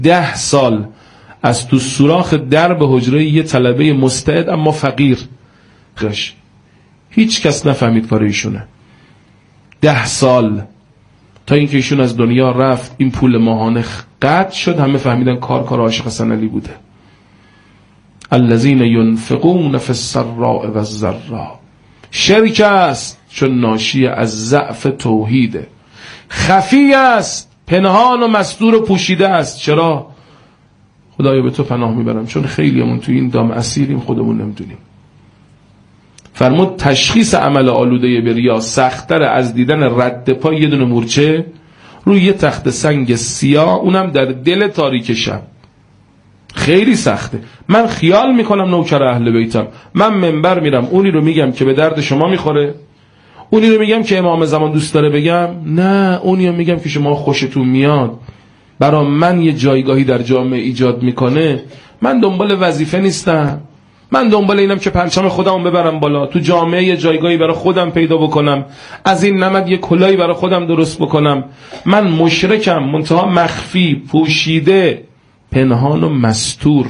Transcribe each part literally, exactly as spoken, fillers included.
ده سال از تو سوراخ درب حجره یه طلبه مستعد اما فقیر قش هیچ کس نفهمید کار ایشونه. ده سال تا اینکه ایشون از دنیا رفت، این پول ماهانه قطع شد، همه فهمیدن کار کار عاشق حسن علی بوده. الذین ینفقون فی السراء و الضراء. شرک است چون ناشی از ضعف توحیده، خفی است، پنهان و مستور و پوشیده است. چرا؟ خدایا به تو پناه میبرم چون خیلیمون تو این دام اسیریم خودمون نمیدونیم. فرمود تشخیص عمل آلوده به ریا سخت‌تر از دیدن رد پای یه دونه مورچه روی یه تخت سنگ سیاه، اونم در دل تاریک شب. خیلی سخته. من خیال میکنم نوکر اهل بیتم، من منبر میرم اونی رو میگم که به درد شما میخوره، اونی رو میگم که امام زمان دوست داره بگم، نه اونی رو میگم که شما خوشتون میاد، برای من یه جایگاهی در جامعه ایجاد میکنه. من دنبال وظیفه نیستم، من دنبال اینم که پرچم خودم ببرم بالا، تو جامعه یه جایگاهی برای خودم پیدا بکنم، از این نمد یه کلاهی برای خودم درست بکنم. من مشرکم، منتها مخفی، پوشیده، پنهان و مستور.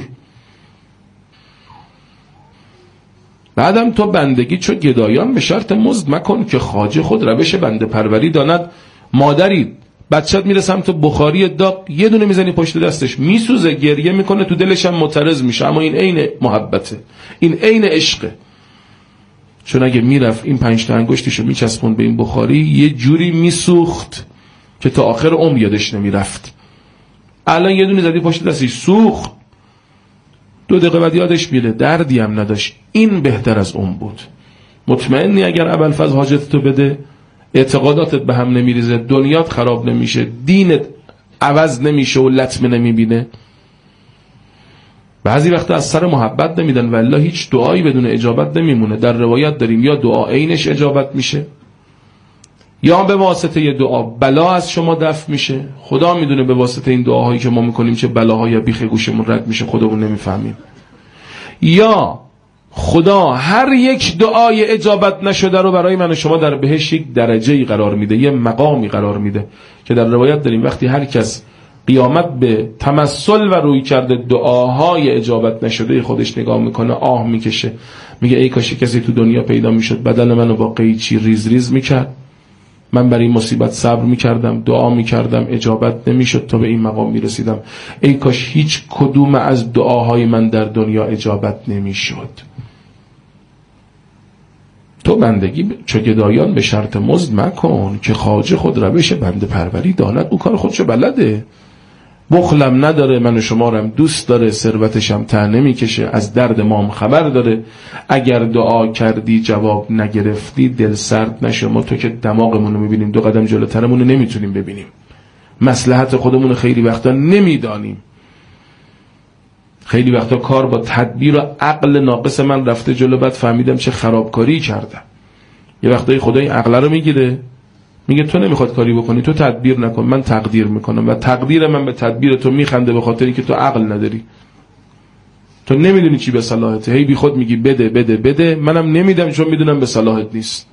بعدم تو بندگی چو گدایان به شرط مزد مکن، که خواجه خود روش بنده پروری داند. مادری بچت میره سمت بخاری داغ، یه دونه میزنی پشت دستش میسوزه، گریه میکنه، تو دلش هم معترض میشه، اما این عین محبته، این عین عشقه. چون اگه میرفت این پنج تا انگشتشو میچسبون به این بخاری یه جوری میسوخت که تا آخر عمر یادش نمیرفت. الان یه دونه زدی پشت دستش سوخت، دو دقیقه بعد یادش میره، دردی هم نداشت. این بهتر از اون بود. مطمئنی اگر ابوالفضل حاجتتو بده اعتقاداتت به هم نمیریزه، دنیات خراب نمیشه، دینت عوض نمیشه و لطمه نمیبینه. بعضی وقتا از سر محبت نمیدن والله هیچ دعایی بدون اجابت نمیمونه. در روایت داریم یا دعا عینش اجابت میشه یا به واسطه یه دعا بلا از شما دفع میشه. خدا میدونه به واسطه این دعاهایی که ما میکنیم چه بلاهای بیخ گوشمون رد میشه، خودمون نمیفهمیم. یا خدا هر یک دعای اجابت نشده رو برای من و شما در بهش یک درجه‌ای قرار میده، یه مقامی قرار میده که در روایت داریم وقتی هر کس قیامت به تمثل و روی کرده دعاهای اجابت نشده خودش نگاه میکنه آه میکشه، میگه ای کاش کسی تو دنیا پیدا میشد بدن منو با قیچی ریز ریز میکرد، من برای این مصیبت صبر میکردم، دعا میکردم، اجابت نمیشد تا به این مقام میرسیدم. ای کاش هیچ کدوم از دعاهای من در دنیا اجابت نمیشد. تو بندگی چو گدایان به شرط مزد مکن، که خواجه خود روش بنده پروری داند. او کار خودشو بلده، بخلم نداره، من و شما رو هم دوست داره، ثروتش هم ته نمیکشه، از درد ما هم خبر داره. اگر دعا کردی جواب نگرفتی دل سرد نشه، ما تو که دماغمون رو میبینیم دو قدم جلوترمون رو نمیتونیم ببینیم، مصلحت خودمون رو خیلی وقتا نمیدانیم، خیلی وقتا کار با تدبیر و عقل ناقص من رفته جلو، بعد فهمیدم چه خرابکاری کردم. یه وقتایی خدای عقل رو میگیره، میگه تو نمیخواد کاری بکنی، تو تدبیر نکن، من تقدیر میکنم و تقدیر من به تدبیر تو میخنده، به خاطری که تو عقل نداری، تو نمیدونی چی به صلاحته، هی بی خود میگی بده بده بده، منم نمیدم چون میدونم به صلاحت نیست.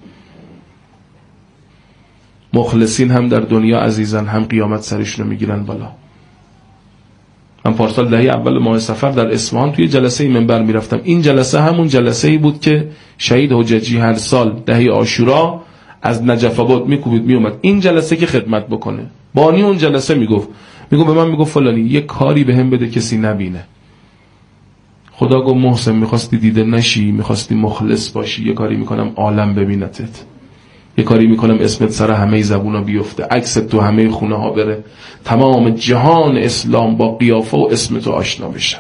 مخلصین هم در دنیا عزیزن، هم قیامت سرشونو میگیرن بالا. من پارسال دهه اول ماه صفر در اصفهان توی جلسه ای منبر میرفتم. این جلسه همون جلسه ای بود که شهید حججی هر سال دهه عاشورا از نجف آباد میکوبید میومد این جلسه که خدمت بکنه. بانی اون جلسه میگفت میگفت به من میگفت فلانی یه کاری به هم بده کسی نبینه. خدا گفت محسن میخواستی دیده نشی، میخواستی مخلص باشی، یه کاری میکنم عالم ببینتت، یه کاری میکنم اسمت سر همه زبونا بیفته، عکست تو همه خونه ها بره، تمام جهان اسلام با قیافه و اسم تو آشنا بشن.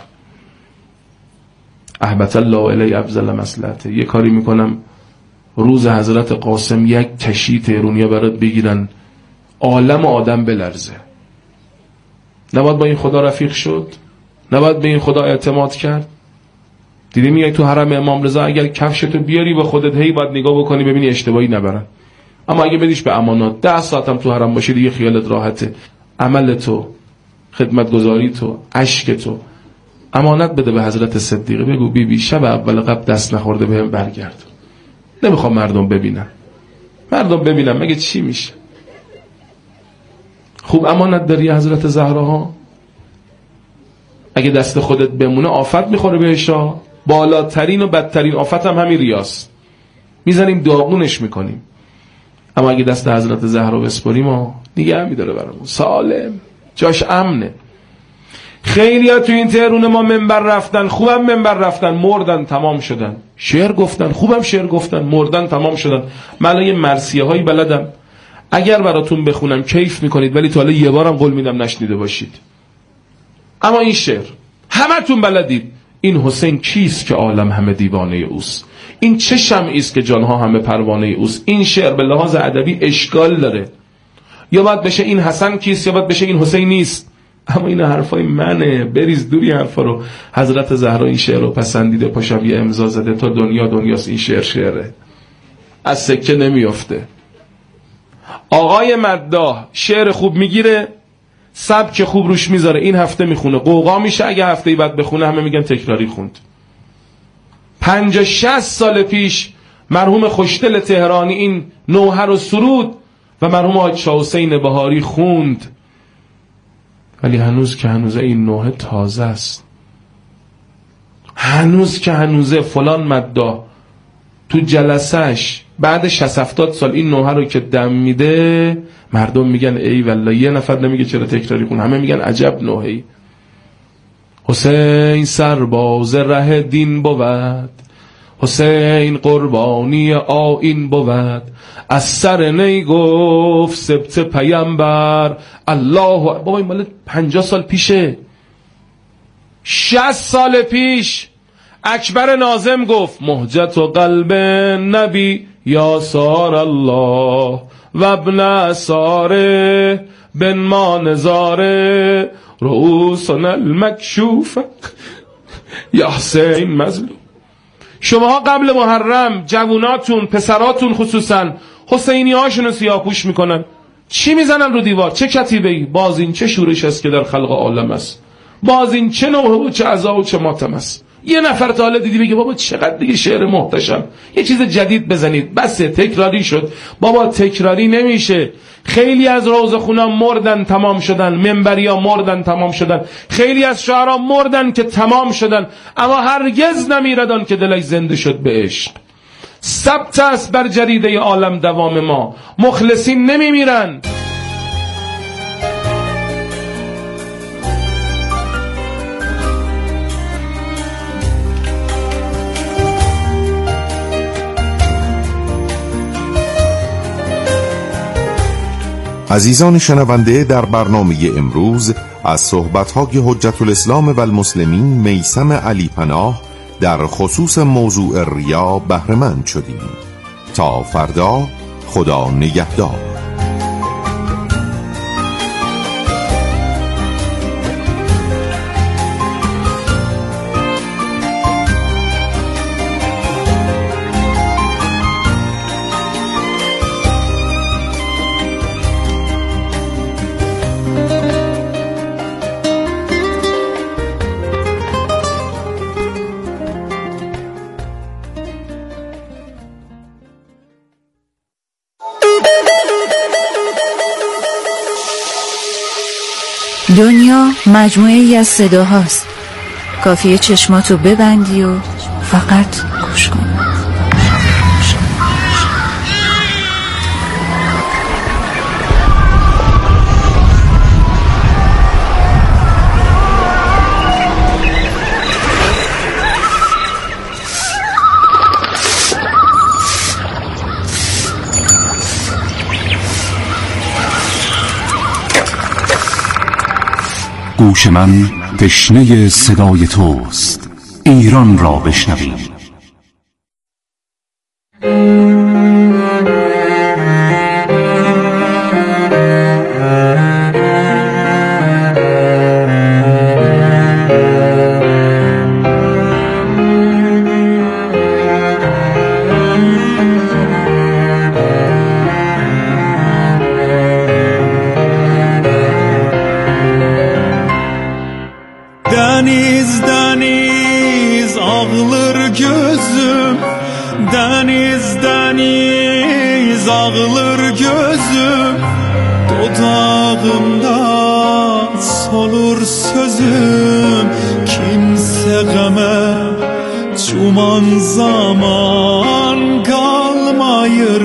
احبت الله الی افضل مصلحته. یه کاری میکنم روز حضرت قاسم یک کشی تهرونیا برات بگیرن، عالم آدم بلرزه. نباید با این خدا رفیق شد؟ نباید به این خدا اعتماد کرد؟ دیدی میگه تو حرم امام رضا اگر کفشتو بیاری با خودت هی باید نگاه بکنی ببینی اشتباهی نبرن، اما اگه بدیش به امانات ده ساعتم تو حرم باشی دیگه خیالت راحته. عمل تو، خدمتگزاری تو، عشق تو امانت بده به حضرت صدیقه، بگو بی بی شب اول قبل دست نخورده بهم برگرد، نمیخوام مردم ببینن. مردم ببینن مگه چی میشه؟ خوب امانت داری حضرت زهرا ها؟ اگه دست خودت بمونه آفت میخوره بهش. بالاترین و بدترین آفت هم همین ریاست، میزنیم داغونش میکنیم. اما اگه دست حضرت زهرا بسپریم ما دیگه هم میداره برامون، سالم، جاش امنه. خیلی ها تو این تهرون ما منبر رفتن، خوبم منبر رفتن، مردن تمام شدن. شعر گفتن، خوبم شعر گفتن، مردن تمام شدن. من یه مرثیه هایی بلدم، اگر براتون بخونم کیف میکنید، ولی تا حالا یه بارم قول میدم نشنیده باشید. اما این شعر همتون بلدید. این حسین کیست که عالم همه دیوانه اوست؟ این چه شمعی است که جانها همه پروانه اوست؟ این شعر به لحاظ ادبی اشکال داره. یا باید بشه این حسن کیست، یا باید بشه این حسین نیست. اما این حرفای منه، بریز دوری حرفا رو. حضرت زهرا این شعر رو پسندیده، پاشم یه امضا زده، تا دنیا دنیاست این شعر شعره، از سکه نمیافته. آقای مداح شعر خوب میگیره، سبک خوب روش میذاره، این هفته میخونه، قوقا میشه. اگه هفته بعد بخونه همه میگن تکراری خوند. پنجاه شصت سال پیش مرحوم خوشدل تهرانی این نوحه رو سرود و مرحوم حاج شاه حسین بهاری خوند، ولی هنوز که هنوزه این نوحه تازه است. هنوز که هنوزه فلان مداح تو جلسهش بعد شصت هفتاد سال این نوحه رو که دم میده، مردم میگن ای والله. یه نفر نمیگه چرا تکراری خون، همه میگن عجب نوحه‌ای. حسین سرباز ره دین بود، حسین قربانی آیین بود، از سر نی گفت سبت پیامبر الله. بابا این مال پنجاه سال پیشه. شصت سال پیش اکبر ناظم گفت مهجت و قلب نبی یا سار الله و ابن ساره بن ما نظاره رؤوسنا المکشوف یا حسین مظلوم. شماها قبل محرم جووناتون، پسراتون خصوصا، حسینی هاشون رو سیاه‌پوش میکنن، چی میزنن رو دیوار؟ چه کتیبه‌ای؟ باز این چه شورش است که در خلق عالم است، باز این چه نوحه و چه عزا و چه ماتم است. یه نفر تا حالا دیدی بگه بابا چقدر دیگه شعر محتشم، یه چیز جدید بزنید؟ بسه، تکراری شد. بابا تکراری نمیشه. خیلی از روزخونا مردن تمام شدن، منبریا مردن تمام شدن، خیلی از شعرا مردن که تمام شدن، اما هرگز نمیردن که دلش زنده شد به عشق. ثبت است بر جریده عالم دوام ما، مخلصین نمیمیرن. عزیزان شنونده، در برنامه امروز از صحبت‌های حجت الاسلام و المسلمین میثم علی پناه در خصوص موضوع ریا بهره مند شدیم. تا فردا، خدا نگهدار. دنیا مجموعه‌ای از صداهاست، کافیه چشماتو ببندی و فقط گوش کن. گوش من تشنه صدای توست، ایران را بشنویم. Deniz deniz ağlar gözüm, deniz deniz ağlar gözüm, dodağımda solur sözüm kimse geme Cuman zaman kalmayır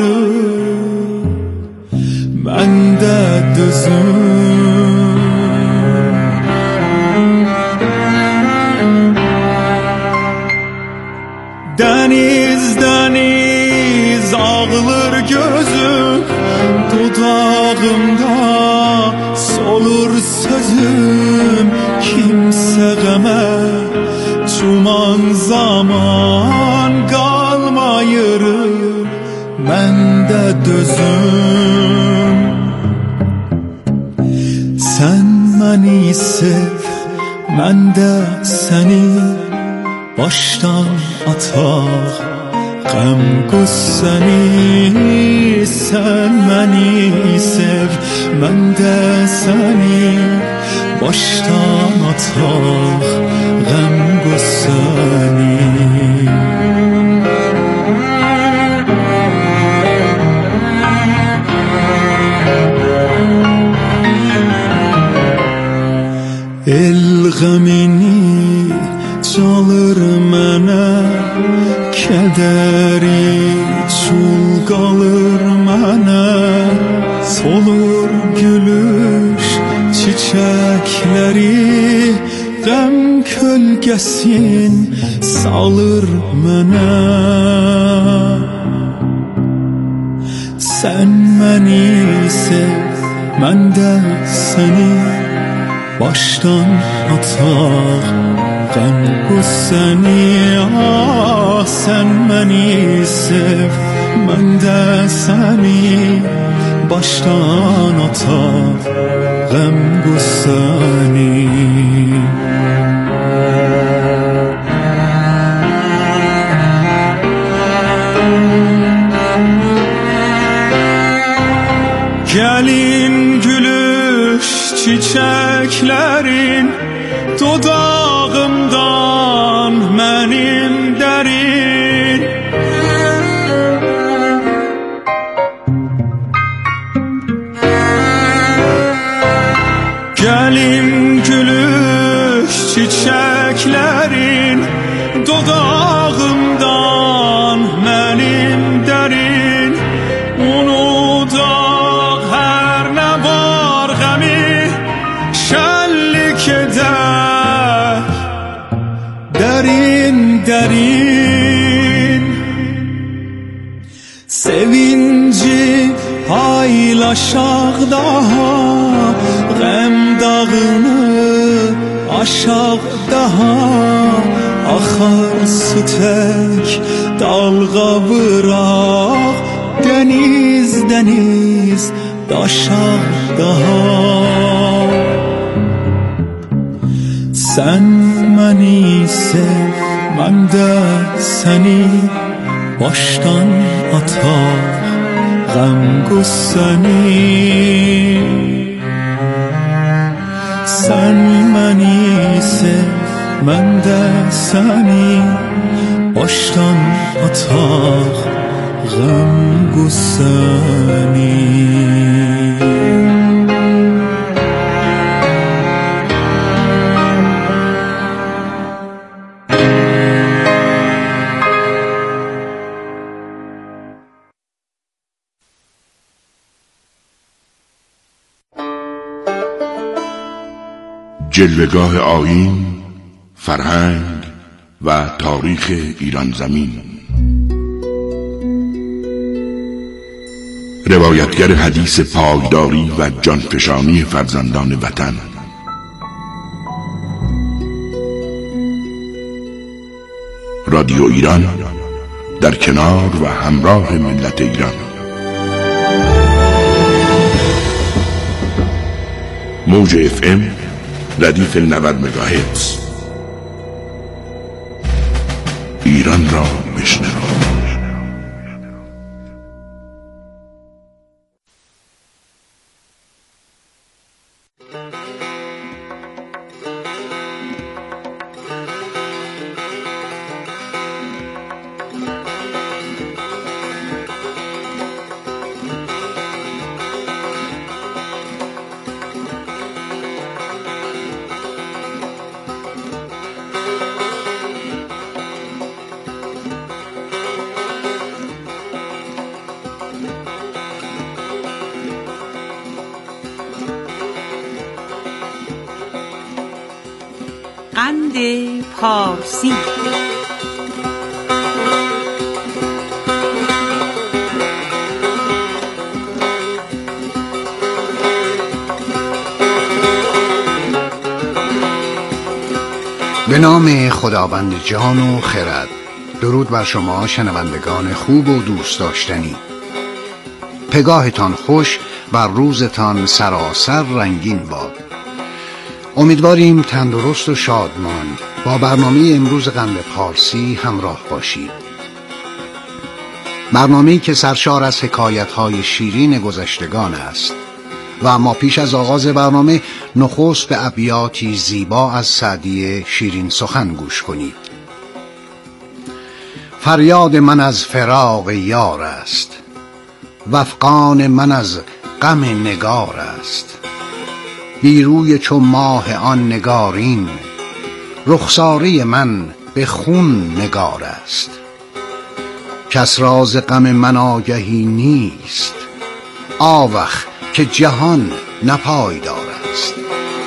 Mende düzüm Deniz deniz ağlar gözüm Dudağımda solur sözüm Kimse geme Cuman zaman kalmayır Mende dözüm Sen beni sev Ben de seni Baştan atar Gəm qüssəni Sen beni sev Ben de seni Baştan atar Gəm qüssəni El qəmini çalır mənə Kədəri çul qalır mənə Solur gülüş çiçəkləri Qəm kölgəsin salır mənə Sen məni sev mən də səni Baştan atar Gəm qüssəni ah, Sen beni sev Ben de seni Baştan atar Gəm qüssəni Gelin gülüş çiçeklerin Dudağımdan benim derin Gelin gülüş çiçeklerin Dudağımdan benim derin Unudaq her ne var gemi Şenlik eder Derin derin Sevinci paylaşaq daha Gəm dağını aşaq daha Axar su tək dalğa vıraq Deniz deniz daşaq daha Sen beni sev Ben de seni Baştan atar Gəm qüssəni Sen beni sev Ben de seni Baştan atar Gəm qüssəni جلوه‌گاه آیین، فرهنگ و تاریخ ایران زمین. روایتگر حدیث پایداری و جانفشانی فرزندان وطن. رادیو ایران در کنار و همراه ملت ایران. موج اف ام ردیف نود مگاهرتز. ایران را بشنو. قند پارسی. به نام خداوند جان و خرد. درود بر شما شنوندگان خوب و دوست داشتنی. پگاهتان خوش، بر روزتان سراسر رنگین باد. امیدواریم تندرست و شادمان با برنامه امروز قند پارسی همراه باشید. برنامه‌ای که سرشار از حکایت‌های شیرین گذشتگان است و ما پیش از آغاز برنامه نخست به ابیاتی زیبا از سعدی شیرین سخن گوش کنید. فریاد من از فراق یار است، وفقان من از غم نگار است. بی روی چو ماه آن نگارین، رخساره من به خون نگار است. کس راز غم من آگهی نیست، آوخ که جهان نپایدار است.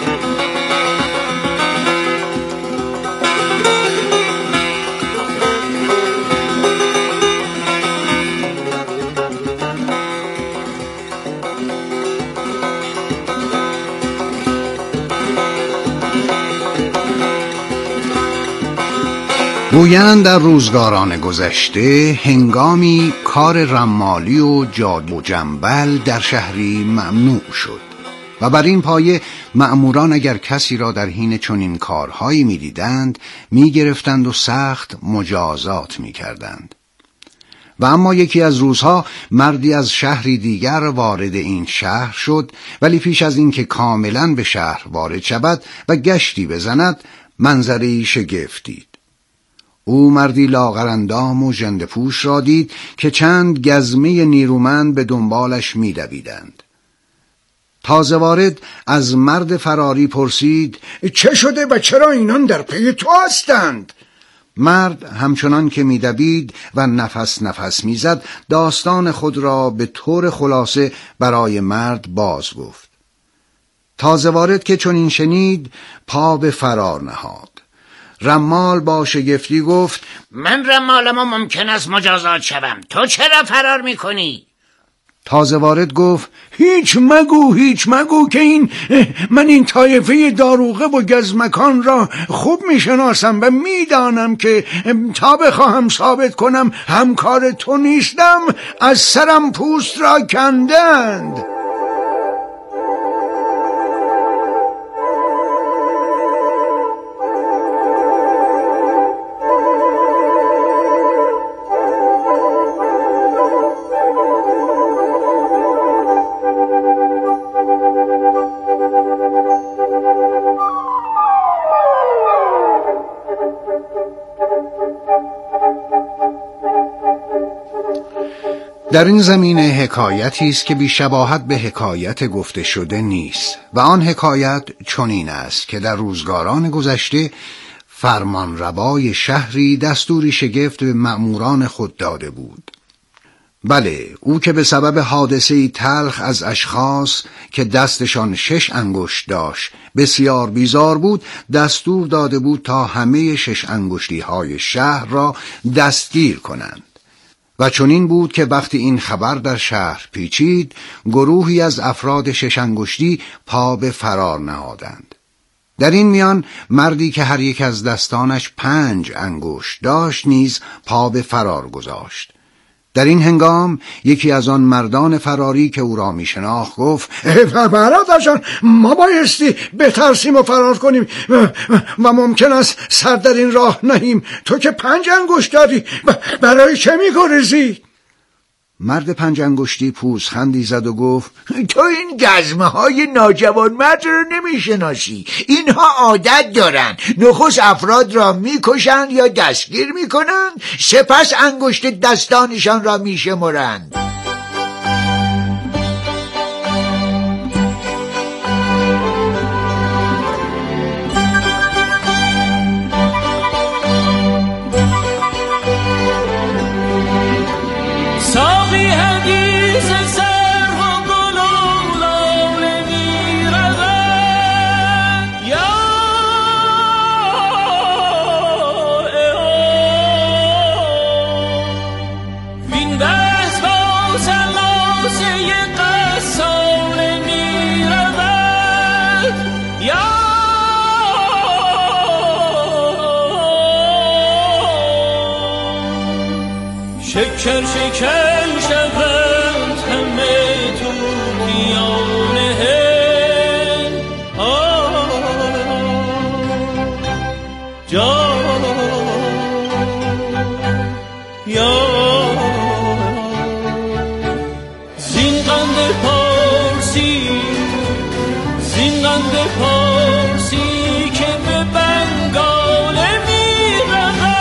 گویند در روزگاران گذشته هنگامی کار رمالی و جادو و جنبل در شهری ممنوع شد و بر این پایه مأموران اگر کسی را در حین چنین کارهایی می‌دیدند می‌گرفتند و سخت مجازات می‌کردند. و اما یکی از روزها مردی از شهری دیگر وارد این شهر شد، ولی پیش از اینکه کاملاً به شهر وارد شود و گشتی بزند منظری شگفت دید. او مردی لاغرندام و ژنده‌پوش را دید که چند گزمه نیرومند به دنبالش می‌دویدند. تازه وارد از مرد فراری پرسید: چه شده و چرا اینان در پی تو هستند؟ مرد همچنان که می‌دوید و نفس نفس می‌زد داستان خود را به طور خلاصه برای مرد باز گفت. تازه وارد که چون این شنید پا به فرار نهاد. رمال با شگفتی گفت: من رمالم و ممکن است مجازات شوم، تو چرا فرار میکنی؟ تازه وارد گفت: هیچ مگو هیچ مگو که این من این طایفه داروغه و گزمکان را خوب میشناسم و میدانم که تا بخواهم ثابت کنم همکار تو نیستم از سرم پوست را کندند. در این زمینه حکایتی است که بی شباهت به حکایت گفته شده نیست و آن حکایت چنین است که در روزگاران گذشته فرمانروای شهری دستوری شگفت به مأموران خود داده بود. بله، او که به سبب حادثه‌ای تلخ از اشخاص که دستشان شش انگشت داشت بسیار بیزار بود، دستور داده بود تا همه شش انگشتی های شهر را دستگیر کنند. و چنین بود که وقتی این خبر در شهر پیچید، گروهی از افراد شش انگشتی پا به فرار نهادند. در این میان مردی که هر یک از دستانش پنج انگشت داشت نیز پا به فرار گذاشت. در این هنگام یکی از آن مردان فراری که او را می شناخت گفت: برادرجان، ما بایستی بترسیم و فرار کنیم و, و ممکن است سر در این راه نهیم. تو که پنج انگشت داری، برای چه می گریزی؟ مرد پنج انگشتی پوزخندی زد و گفت: تو این گزمه های ناجوانمرد رو نمی شناسی. اینها عادت دارن نخست افراد را می کشند یا دستگیر می کنند، سپس انگشت دستانشان را می شمرند. شکر شکر شود همه طوطیانه جان یا زین قند پارسی زین قند پارسی که به بنگاله میرود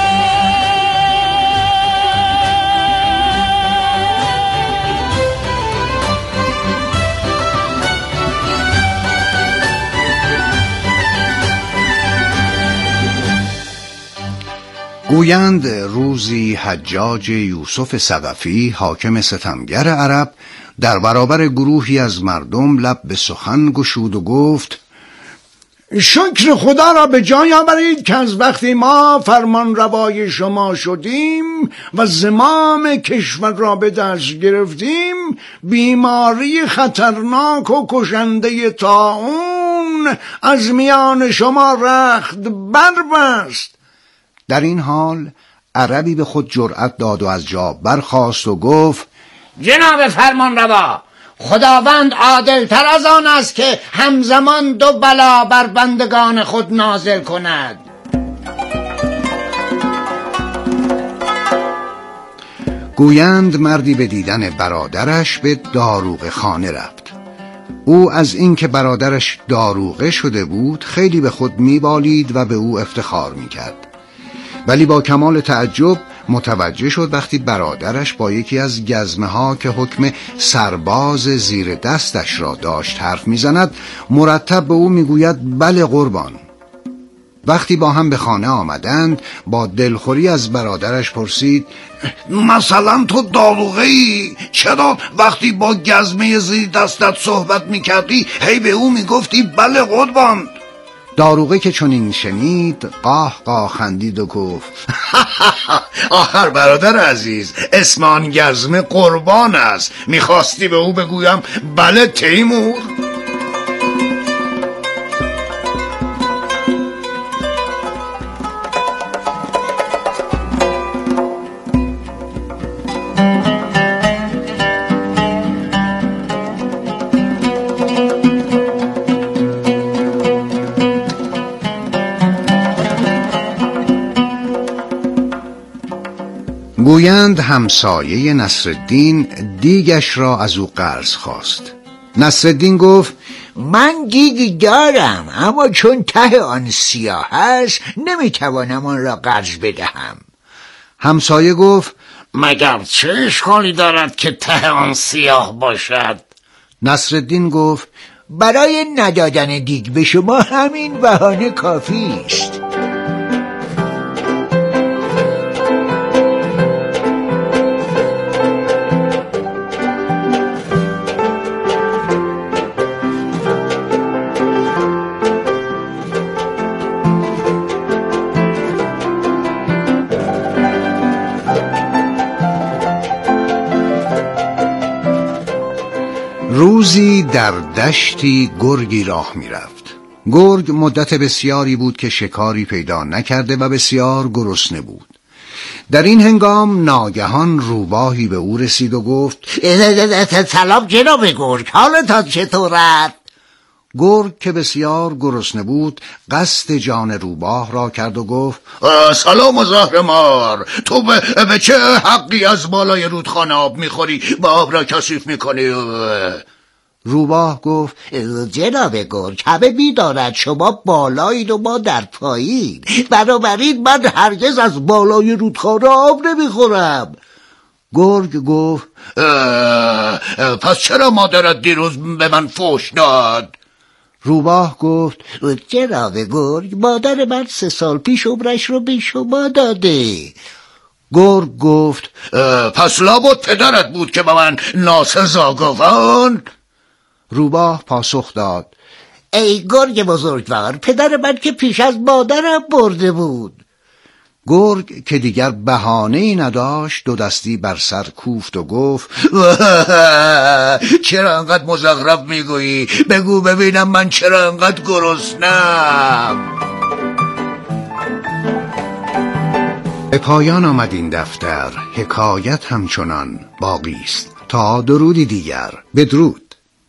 گویند روزی حجاج یوسف ثقفی حاکم ستمگر عرب در برابر گروهی از مردم لب به سخن گشود و گفت شکر خدا را به جای آورید که از وقتی ما فرمان روای شما شدیم و زمام کشور را به دست گرفتیم بیماری خطرناک و کشنده طاعون از میان شما رخت بربست. در این حال عربی به خود جرأت داد و از جا برخاست و گفت جناب فرمان روا، خداوند عادل تر از آن است که همزمان دو بلا بر بندگان خود نازل کند. گویند مردی به دیدن برادرش به داروغه خانه رفت. او از اینکه برادرش داروغه شده بود خیلی به خود میبالید و به او افتخار میکرد، ولی با کمال تعجب متوجه شد وقتی برادرش با یکی از گزمه ها که حکم سرباز زیر دستش را داشت حرف میزند، مرتب به او میگوید بله قربان. وقتی با هم به خانه آمدند با دلخوری از برادرش پرسید مثلا تو داروغه‌ای؟ چرا وقتی با گزمه زیر دستت صحبت میکردی هی به او میگفتی بله قربان؟ داروغه که چنین شنید قاه قاه خندید و گفت آخر برادر عزیز، اسم آن گزمه قربان است، میخواستی به او بگویم بله تیمور؟ گویند همسایه نصرالدین دیگش را از او قرض خواست. نصرالدین گفت من دیگ دارم، اما چون ته آن سیاه است نمیتوانم آن را قرض بدهم. همسایه گفت مگر چه اشکالی دارد که ته آن سیاه باشد؟ نصرالدین گفت برای ندادن دیگ به شما همین بهانه کافی است. روزی در دشتی گرگی راه می رفت. گرگ مدت بسیاری بود که شکاری پیدا نکرده و بسیار گرسنه بود. در این هنگام ناگهان روباهی به او رسید و گفت سلام جناب گرگ، حالتان چطورد؟ گرگ که بسیار گرسنه بود قصد جان روباه را کرد و گفت سلام زهرمار، تو به, به چه حقی از بالای رودخانه آب میخوری و آب را کثیف میکنی؟ روباه گفت جناب گرگ، همه میداند شما بالایید و ما در پایین، بنابراین من هرگز از بالای رودخانه آب نمیخورم. گرگ گفت اه اه پس چرا مادرت دیروز به من فحش داد؟ روباه گفت جناب گرگ، مادر من سه سال پیش عمرش رو به شما داده. گرگ گفت پس لابد پدرت بود که به من ناسزا گفت؟ روباه پاسخ داد ای گرگ بزرگوار، پدر من که پیش از مادرم برده بود. گرگ که دیگر بهانه‌ای نداشت دو دستی بر سر کوفت و گفت چرا انقدر مزخرف میگویی؟ بگو ببینم من چرا انقدر گرسنم؟ به پایان آمد این دفتر، حکایت همچنان باقی است. تا درودی دیگر، بدرود.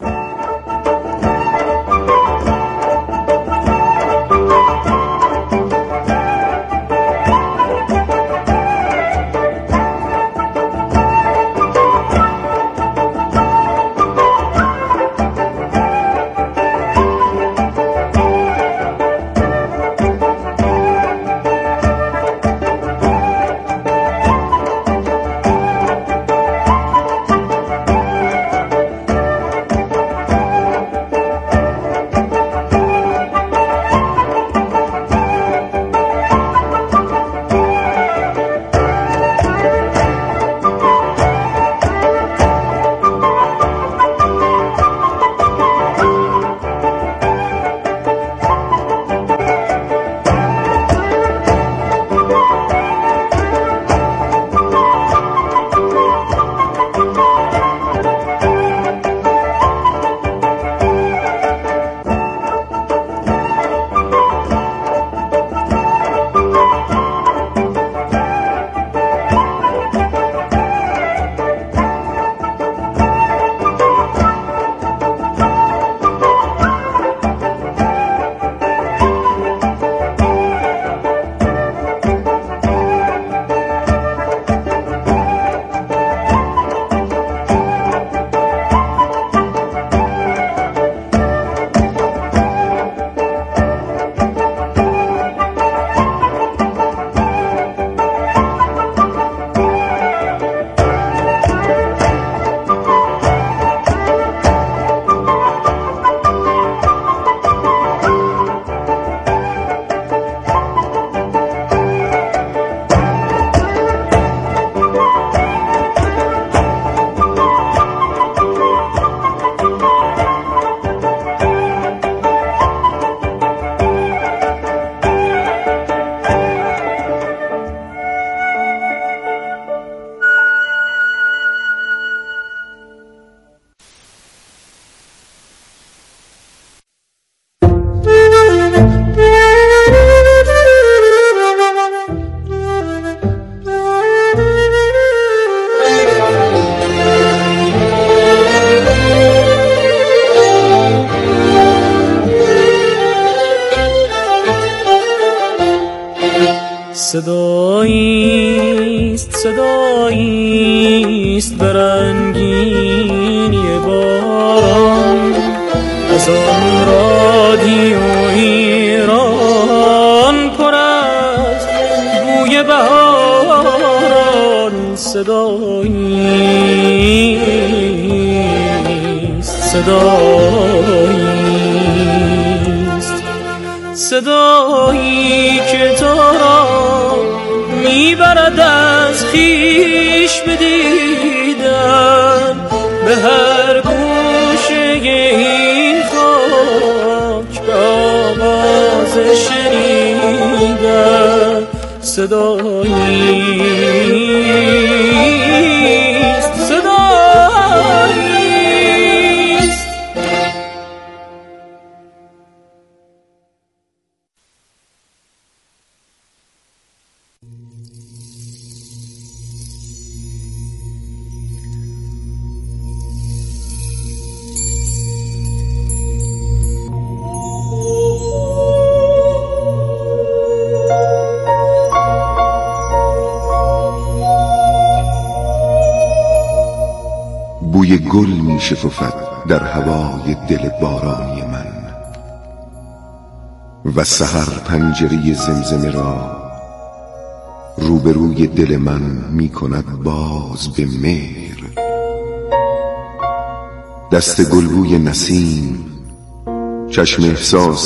صداییست صداییست برنگینی باران از آن رادیو ایران پر از بوی بهاران. صداییست صداییست صدایی که تو را میبرد از خویش بدیدن به هر گوشه این خاک به آواز شنیدن. صداییست صداییست بوی گل می شکفد در هوای دل بارانی من و سحر پنجره زمزمه را روبروی دل من می کند باز به مهر. دست گلبوی نسیم چشم احساس